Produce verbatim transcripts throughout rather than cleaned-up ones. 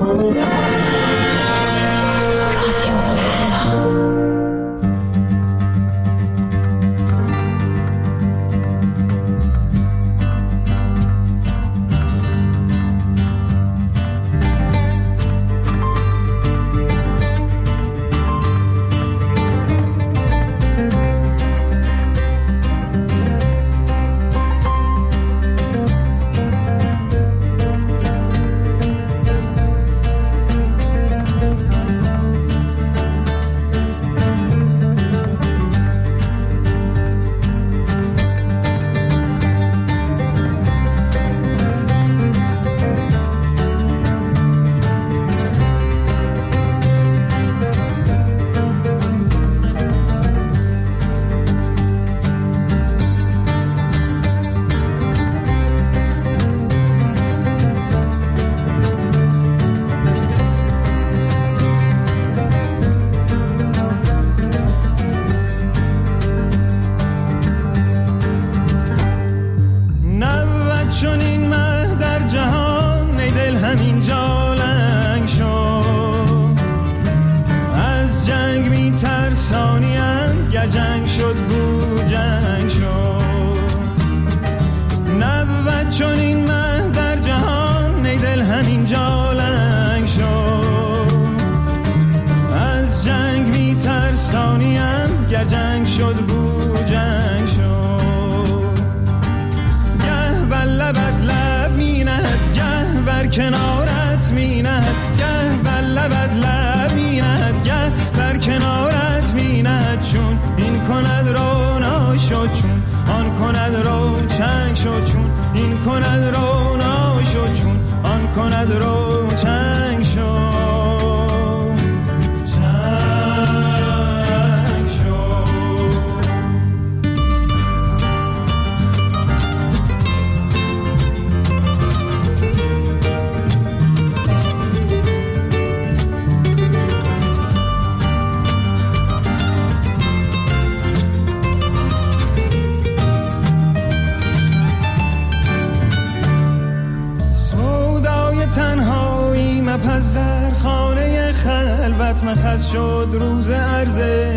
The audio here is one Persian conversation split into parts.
مخص شد روز عرض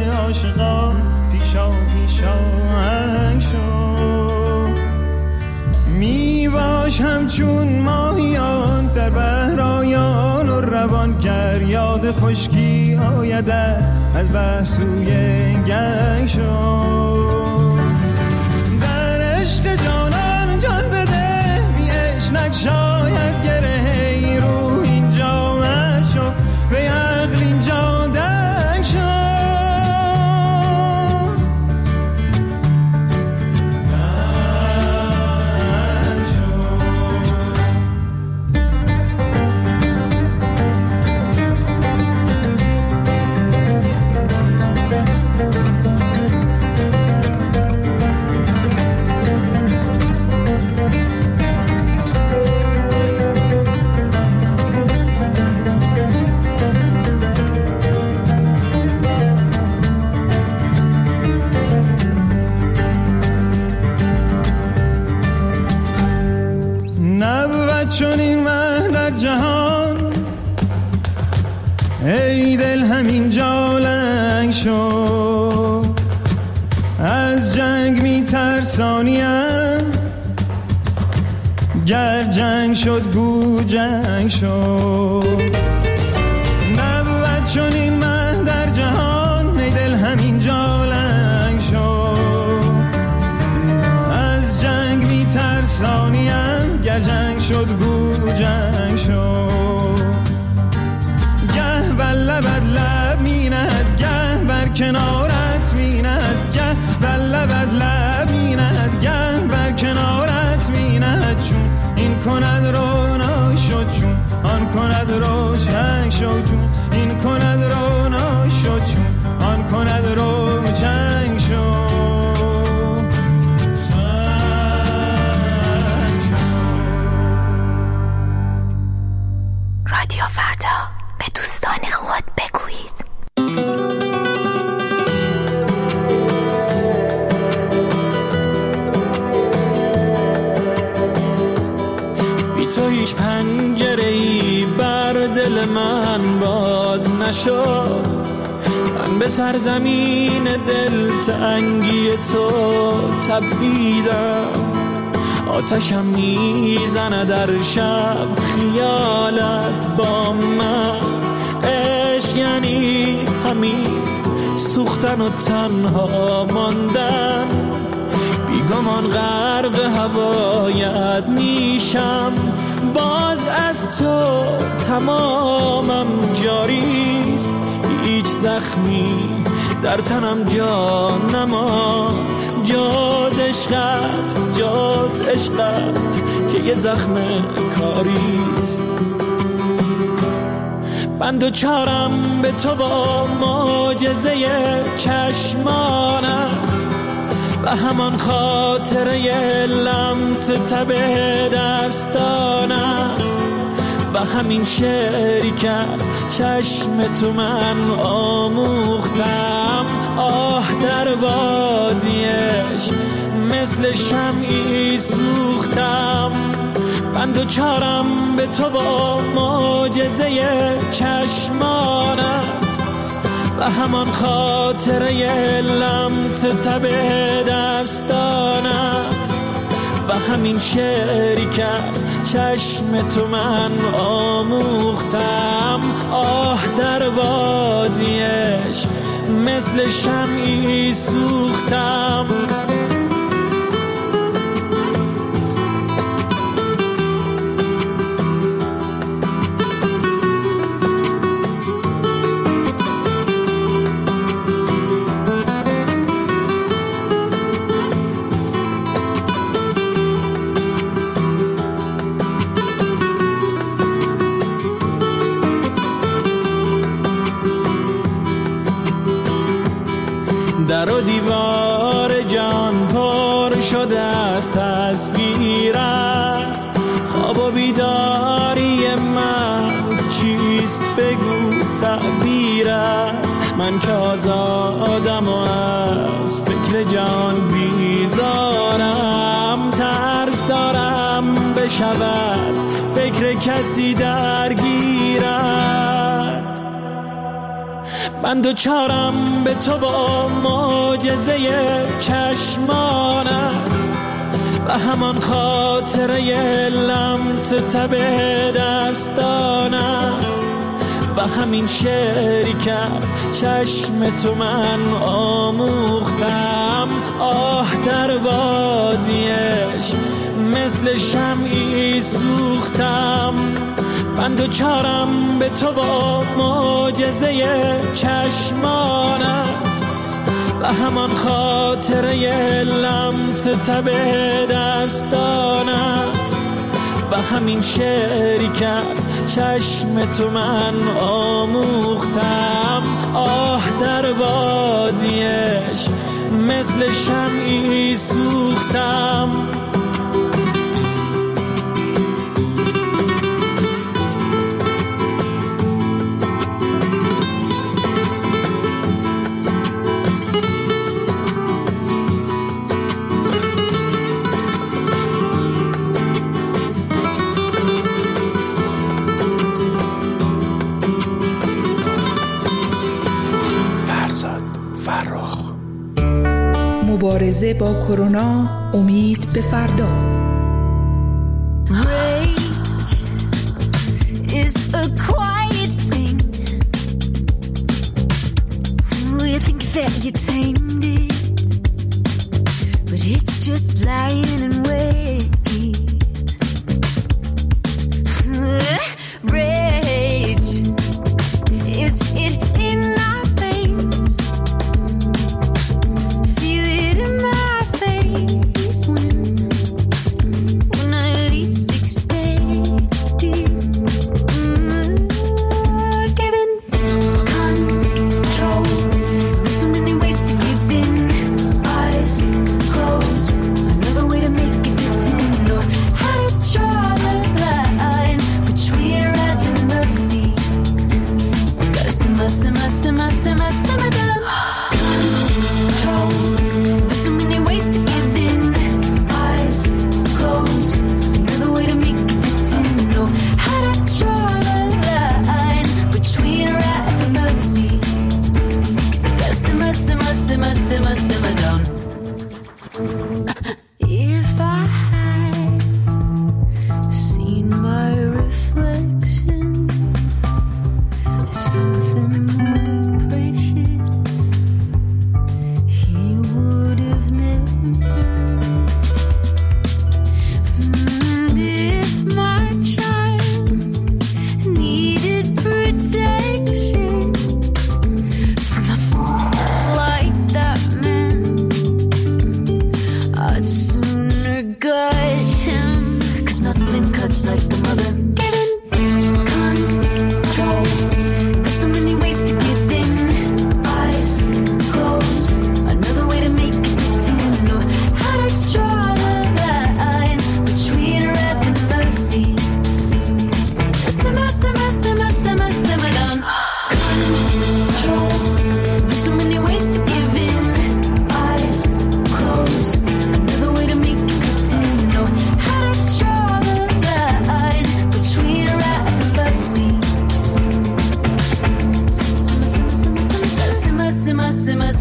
عاشقان پیشا پیشا هنگ شد می باش همچون ماهیان در بحرایان و روان گر یاد خشکی آیده از بحر سوی گنگ شد در عشق جانان جان بده بی عشق نگشاید گره رو اینجا مست شد به عقل اینجا دنگ شد دنگ شد چون این مه در جهان ای دل همین جا لنگ شد از جنگ می ترسانیم گر جنگ شد گو جنگ شد نبود چون این مه در جهان ای دل همین جا لنگ شد از جنگ می ترسانیم گر جنگ شد گو جنگ شد گه بر لبت لب می نهد گه بر کنارت می نهد گه بر لبت لب می نهد گه بر کنارت می نهد چون این کند رو ناشد چون آن کند رو چنگ شد چون این کند رو ناشد چون آن کند رو چنگ شد رادیو فردا به دوستان خود بگویید. بی تو هیچ پنجره‌ای بر دل من باز نشد. من به سرزمین دلتنگی تو تپیدم، آتشم میزنه در شب خیالت با من. عشق یعنی همین سوختن و تنها ماندن، بیگمان غرق هوایت میشم. باز از تو تمامم جاریست، هیچ زخمی در تنم جا نما. جاز عشقت جاز عشقت که یه زخم کاریست. بند و چارم به تو با معجزه چشمانت و همان خاطره لمس تب دستانت و همین شعری که از چشم تو من آموختم. آه در بازیش مثل شمعی سوختم. بند و چارم به تو با معجزه چشمانت و همان خاطره لمس تب دستانت و همین شعری که از چشم تو من آموختم. آه در بازیش مثل شمعی سوختم. در و دیوار جان پر شده از تصویرت، خواب و بیداری من چیست بگو تعبیرت. من که آزادم و از فکر جان بیزارم، ترس دارم بشود فکر کسی درگیرت. بند و چارم به تو با معجزه چشمانت و همان خاطره لمس تب دستانت و همین شعری که از چشم تو من آموختم. آه در بازیش مثل شمعی سوختم. بند و چارم به تو با معجزه چشمانت و همان خاطره لمس تب دستانت و همین شعری که از چشم تو من آموختم. آه در بازیش مثل شمعی سوختم. مبارزه با کرونا، امید به فردا. Rage is a quiet thing. We think that you tamed it, but it's just lying in wait. Rage is it in our veins. Feel it in my face when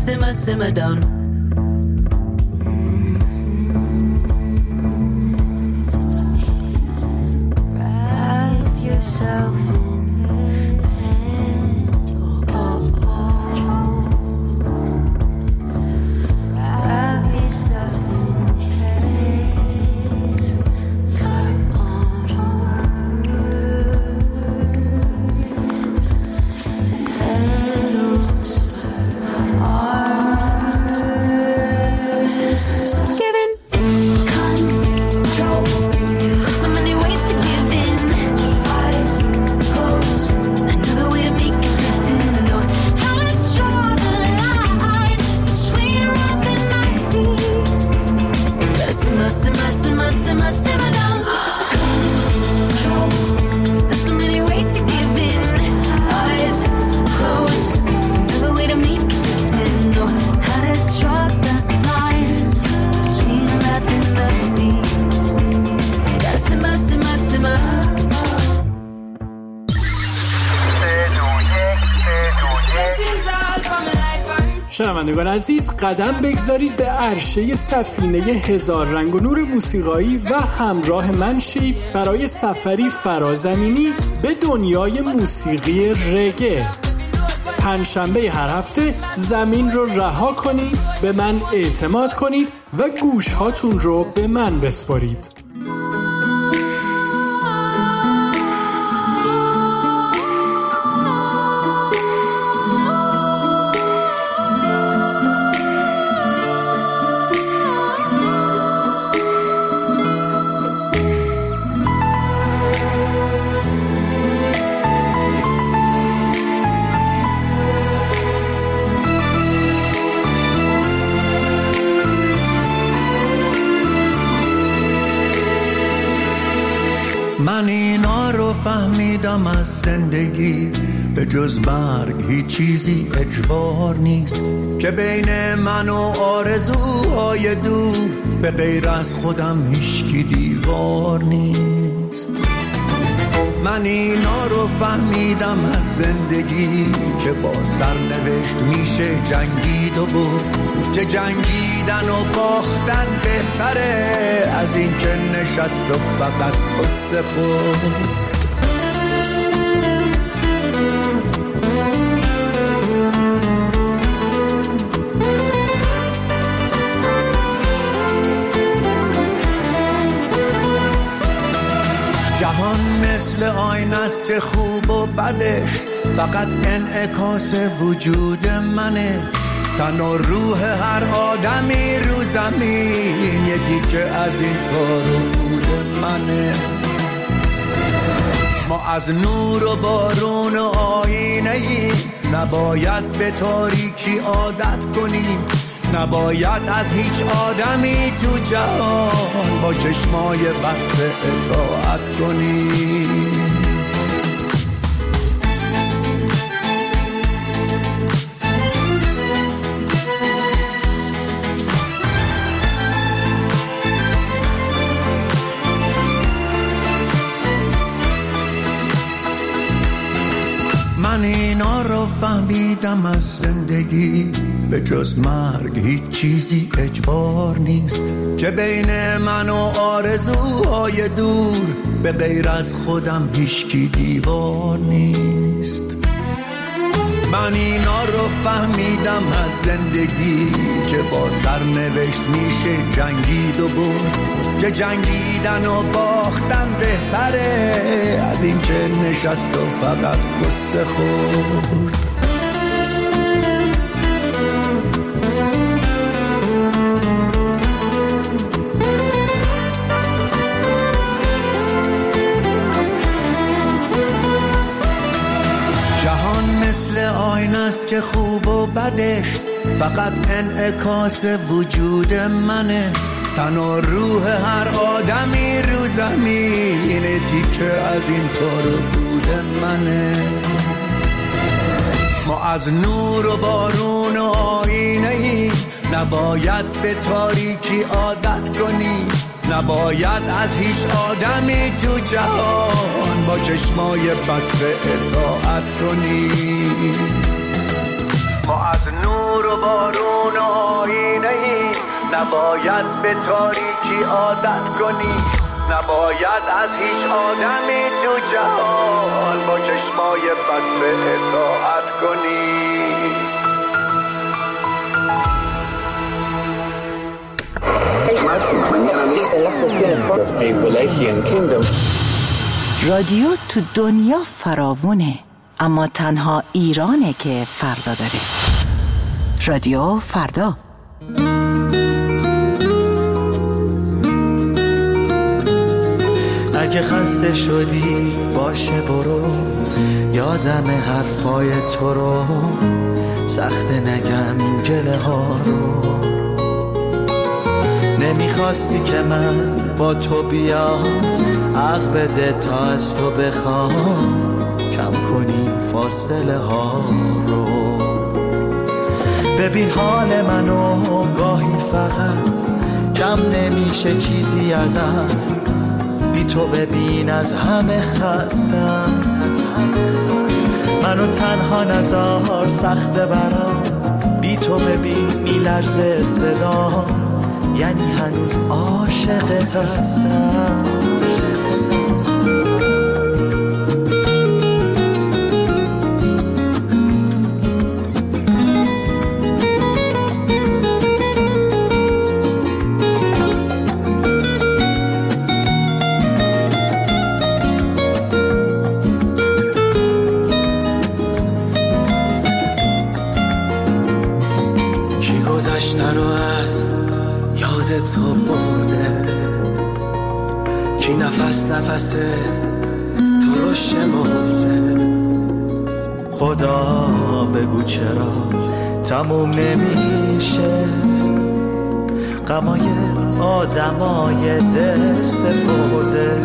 simmer, simmer down. Rise yourself in bed. Wrap yourself in place for onward. Giving control. There's so many ways to give in. Eyes closed. Another way to make it didn't know how to draw the line between rock and icy. Gotta simmer, simmer, simmer, simmer, simmer down. Control. There's so many ways to give in. Eyes closed. Another way to make it didn't know how to draw the line between rock and icy. Gotta simmer, simmer, simmer. شنوندگان عزیز، قدم بگذارید به عرشه سفینه هزار رنگ و نور موسیقایی و همراه من شید برای سفری فرازمینی به دنیای موسیقی رگه. پنجشنبه هر هفته زمین رو رها کنید، به من اعتماد کنید و گوش هاتون رو به من بسپارید. من اینا رو فهمیدم از زندگی، به جز مرگ هیچ چیزی اجبار نیست، که بین من و آرزوهای دور به غیر از خودم هیچکی دیوار نیست. من اینا رو فهمیدم از زندگی، که با سرنوشت میشه جنگید و برد، که جنگیدن و باختن بهتره از این که نشست و فقط قصه خورد. جهان مثل آینه است که خوب و بدش فقط انعکاس وجود منه، تن و روح هر آدمی رو زمین یه تیکه از این تار و پود منه. ما از نور و بارون و آینه ایم، نباید به تاریکی عادت کنیم، نباید از هیچ آدمی تو جهان با چشمای بسته اطاعت کنیم. من اینا رو فهمیدم از زندگی، به جز مرگ هیچ چیزی اجبار نیست، که بین من و آرزوهای دور به غیر از خودم هیچکی دیوار نیست. من اینا رو فهمیدم از زندگی، که با سرنوشت میشه جنگید و برد، که جنگیدن و باختن بهتره از این که نشست و فقط قصه خورد. جهان مثل آینه است که خوب و بدش فقط انعکاس وجود منه، تن و روح هر آدمی رو زمین تیکه از این تار و پود منه. ما از نور و بارون و آینه ایم، نباید به تاریکی عادت کنیم، نباید از هیچ آدمی تو جهان با چشمای بسته اطاعت کنیم. ما از نور و و بارون و آینه ای، نباید به تاریکی عادت کنی، نباید از هیچ آدمی تو جهان با چشمای بسته اطاعت کنی. رادیو تو دنیا فراوونه، اما تنها ایرانه که فردا داره. رادیو فردا. اگه خسته شدی باشه برو، یادم حرفای تو رو، سخته نگم این گله ها رو. نمیخواستی که من با تو بیام، حق بده تا از تو بخوام، کم کنی فاصله ها رو. ببین حال منو گاهی فقط کم نمیشه چیزی ازت، بی تو ببین از همه خستم، منو تنها نذار سخته برام، بی تو ببین میلرزه صدا، یعنی هنوز عاشقت هستم. کی گذشته رو از یاد تو برده، کی نفس نفس تو رو شمرده. خدا بگو چرا تموم نمیشه غمای آدمای دل سپرده.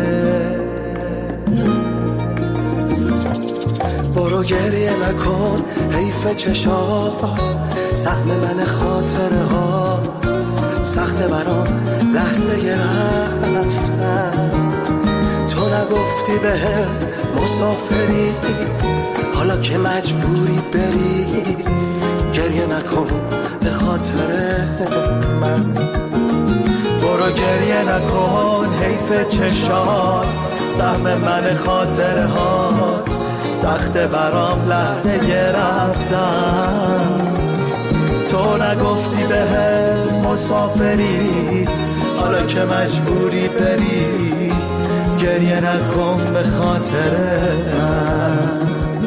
برو گریه نکن حیف چشات، سهم من خاطره هات، سخت برام لحظه رفتن. تو نگفتی بهم مسافری، حالا که مجبوری بری، گریه نکن به خاطر من. برو گریه نکن حیف چشات، سهم من خاطره هات، سخت برام لحظه رفتن. تو نگفتی بهم مسافری، حالا که مجبوری بری، گریه نکن به خاطر من.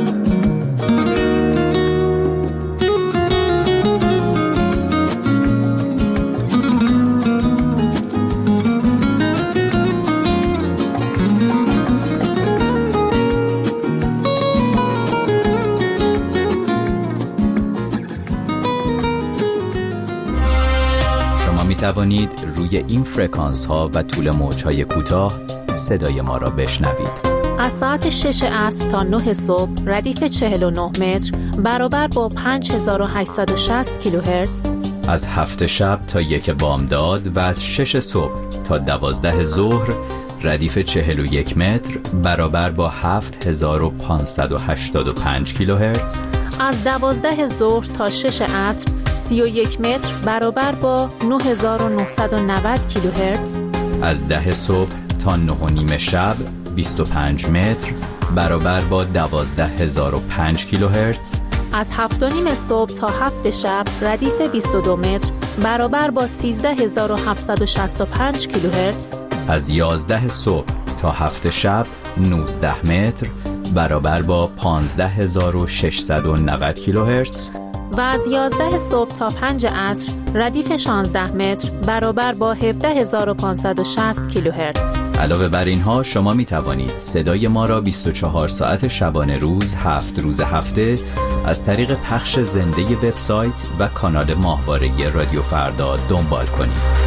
توانید روی این فرکانس ها و طول موج های کوتاه صدای ما را بشنوید. از ساعت شش عصر تا نه صبح ردیف چهل و نه متر برابر با پنج هزار و هشتصد و شصت کیلوهرتز. از هفت شب تا یک بامداد و از شش صبح تا دوازده ظهر ردیف چهل و یک متر برابر با هفت هزار و پانصد و هشتاد و پنج کیلوهرتز. از دوازده ظهر تا شش عصر سی و یک متر برابر با نه هزار و نهصد و نود کیلوهرتز. از ده صبح تا نه و نیم شب بیست و پنج متر برابر با دوازده هزار و پنج کیلوهرتز. از هفت و نیم صبح تا هفت شب ردیف بیست و دو متر برابر با سیزده هزار و هفتصد و شصت و پنج کیلوهرتز. از یازده صبح تا هفت شب نوزده متر برابر با پانزده هزار و ششصد و نود کیلوهرتز. و از یازده صبح تا پنج عصر ردیف شانزده متر برابر با هفده هزار و پانصد و شصت کیلوهرتز. علاوه بر اینها شما می توانید صدای ما را بیست و چهار ساعت شبانه روز هفت روز هفته از طریق پخش زنده وبسایت و کانال ماهواره رادیو فردا دنبال کنید.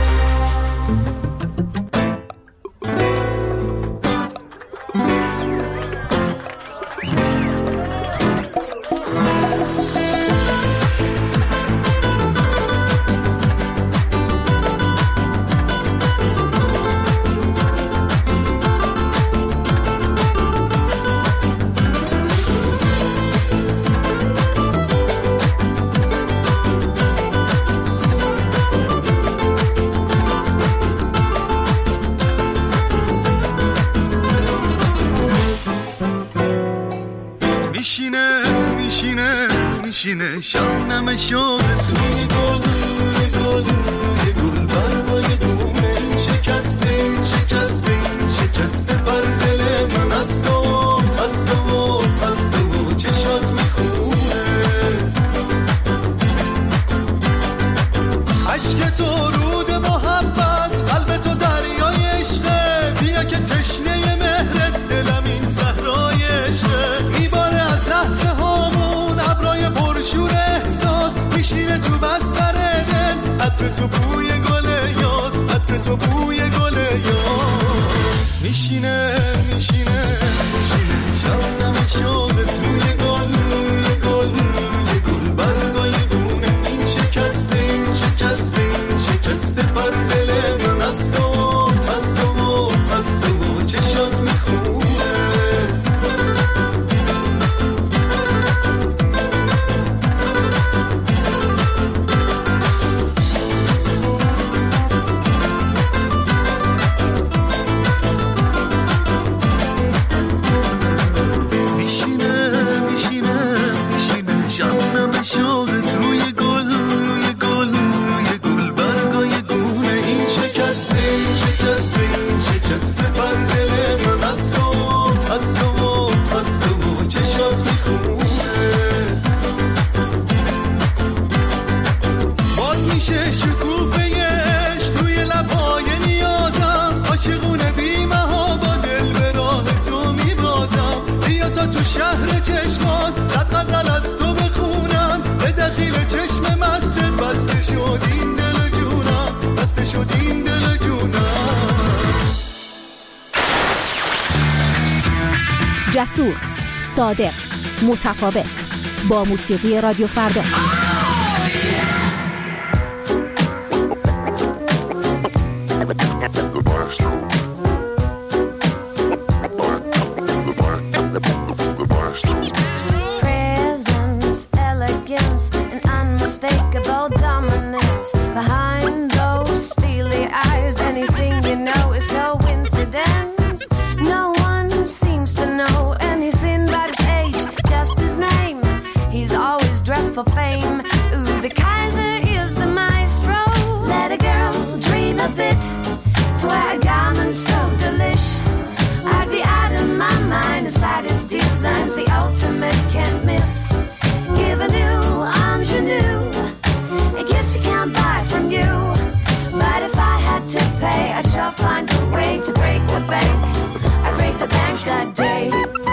میشینه میشینه میشینه شبنم شوق توی گل روی گل روی گل برگای دونه شکسته این شکسته این شکسته بر دل من از تو از تو از تو چشات میخونه عشق تو رود محبت قلب تو دریای عشقه بیا که تشنه مهرت دلم این صحرای عشقه میباره از لحظه هامون ابرای پرشور احساس میشینه تو بستر دل عطر تو بوی گل یاس عطر تو بوی گل یاس میشینه میشینه میشینه شبنم شوق توی گل روی گل روی گل برگای دونه این شکسته این شکسته این شکسته بر دل من از تو از تو از تو چشات میخونه شوق روی گل روی گل روی گل برگای گونه این شکسته این شکسته این شکسته بر دل من از تو از تو از تو چشات میخونه باز میشه شکوفه عشق روی لبای نیازم عاشقونه بی‌مها با دل به راه تو میبازم بیا تا تو شهر چشمات صد غزل از تو بخونم به دخیل چشم مستت بسته شد این دل جونم بسته شد این دل جونم جسور، صادق، متفاوت با موسیقی رادیو فردا. Behind those steely eyes, anything you know is coincidence. No one seems to know anything about his age, just his name. He's always dressed for fame. Ooh, the Kaiser is the maestro. Let a girl dream a bit to wear a garment so delish. I'd be out of my mind inside his designs, the ultimate can't miss. Give a new ingenue, a gift you can't buy from you. But if I had to pay, I'd sure find a way to break the bank. I'd break the bank that day.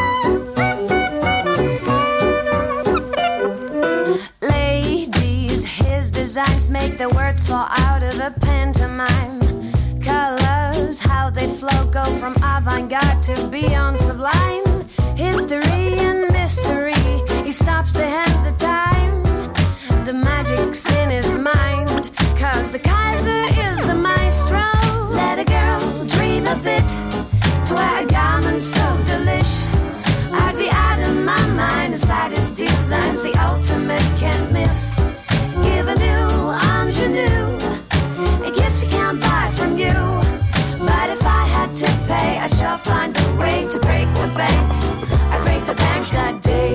Ladies, his designs make the words fall out of the pantomime. Colors, how they flow, go from avant-garde to beyond sublime. History and mystery, he stops the hands of time. The magic's in his mind, cause the Kaiser is the maestro. Let a girl dream a bit to wear a garment so delish. I'd be out of my mind inside his designs, the ultimate can't miss. Give a new ingenue, a gift you can't buy from you. But if I had to pay, I'd sure find a way to break the bank. I'd break the bank that day.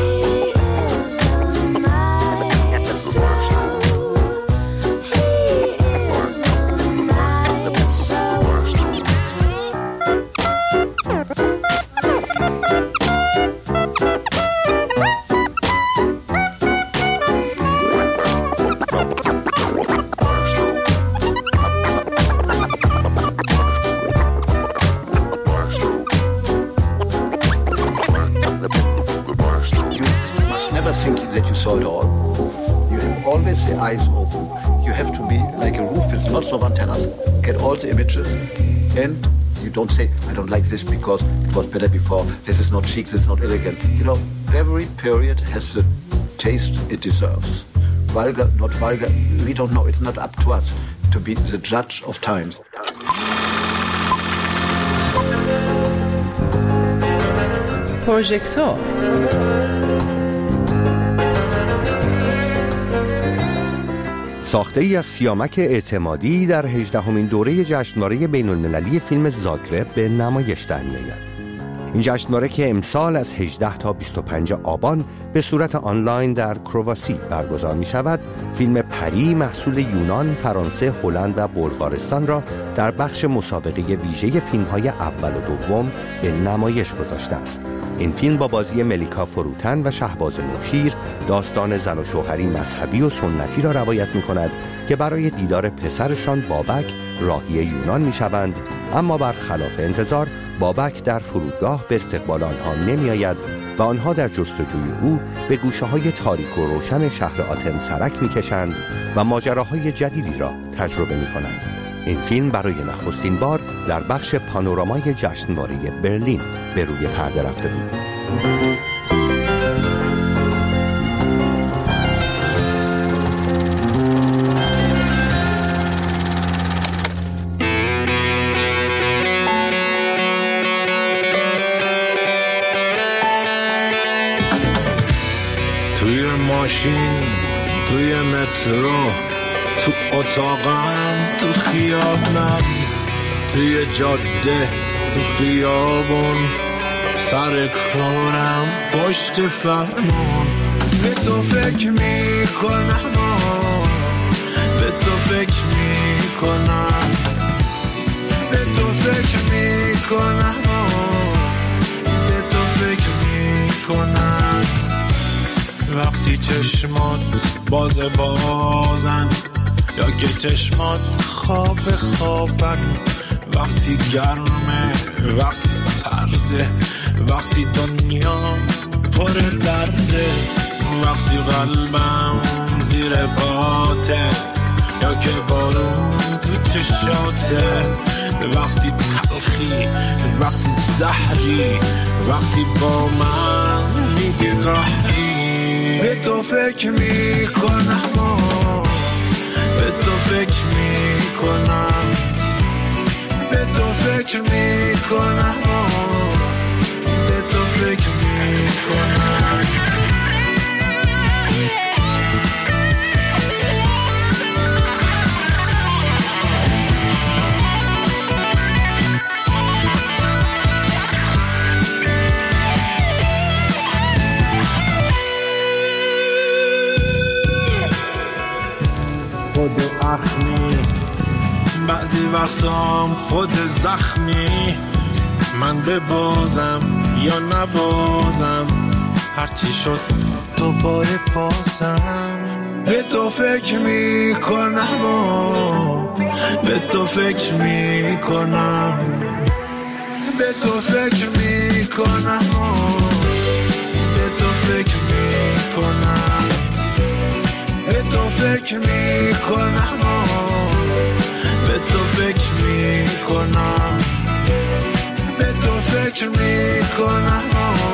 That you saw it all. You have always the eyes open. You have to be like a roof with lots of antennas. Get all the images, and you don't say, I don't like this because it was better before. This is not chic, this is not elegant. You know, every period has the taste it deserves. Vulgar, not vulgar, we don't know. It's not up to us to be the judge of times. پروژکتور ساخته ای از سیامک اعتمادی در هجدهمین دوره جشنواره بین‌المللی فیلم زاگرب به نمایش در می‌آید. این جشنواره که امسال از هجده تا بیست و پنج آبان به صورت آنلاین در کرواسی برگزار می شود، فیلم پری محصول یونان، فرانسه، هلند و بلغارستان را در بخش مسابقه ویژه فیلم‌های اول و دوم به نمایش گذاشته است. این فیلم با بازی ملیکا فروتن و شهباز نوشیر داستان زن و شوهری مذهبی و سنتی را روایت می کند که برای دیدار پسرشان بابک راهی یونان می شوند، اما برخلاف انتظار بابک در فرودگاه به استقبال آنها نمی آید و آنها در جستجوی او به گوشه های تاریک و روشن شهر آتن سرک می کشند و ماجراهای جدیدی را تجربه می کنند. این فیلم برای نخستین بار در بخش پانورامای جشنواره برلین به روی پرده رفته بود. توی ماشین، توی مترو، تو اتاقم، تو خیابونم، توی جاده، تو خیابون، سر کارم، پشت فرمون. به تو فکر میکنم، به تو فکر میکنم، به تو فکر میکنم، به تو فکر میکنم. وقتی چشمات باز بازن یا که چشمات خواب خوابن، وقتی گرمه، وقتی سرده، وقتی دنیا پر درده، وقتی قلبم زیر باته یا که بارون تو چشاته، وقتی تلخی، وقتی زهری، وقتی با من میگی قهری. به تو فکر میکنم، به تو فکر میکنم، به تو فکر میکنم، به تو فکر میکنم. خود اخمی، بعضی وقتام خود زخمی، من ببازم یا نبازم، هرچی شد دوباره بازم. به تو فکر میکنم، به تو فکر میکنم، به تو فکر میکنم، به تو فکر میکنم، به تو فکر میکنم، به تو فکر میکنم، به تو فکر میکنم.